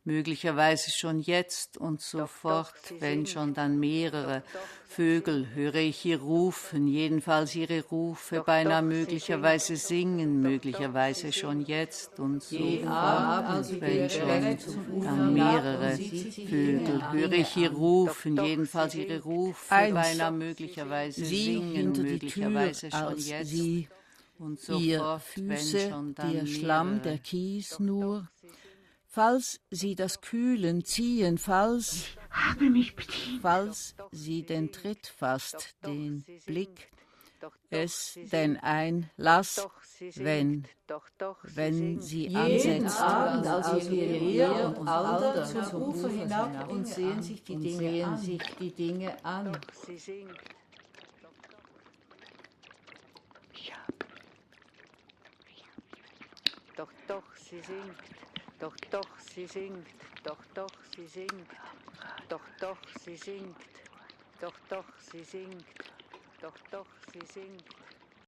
möglicherweise schon jetzt und sofort, wenn schon dann mehrere Vögel höre ich ihr rufen, jedenfalls ihre Rufe beinahe möglicherweise singen, möglicherweise schon jetzt und sofort, wenn schon dann mehrere Vögel höre ich ihr rufen, jedenfalls ihre Rufe beinahe möglicherweise singen, möglicherweise schon jetzt und sofort, wenn schon dann der Schlamm, der Kies nur, falls sie das Kühlen ziehen, falls sie den Tritt fasst, den Blick, es denn ein Lass, wenn sie ansetzt. Abend, als wir Lea und Alda zum Ufer hinab und sehen sich die Dinge an. Doch, sie singt. Doch, sie singt. Doch, sie singt. Doch, sie singt. Doch, sie singt. Doch, sie singt.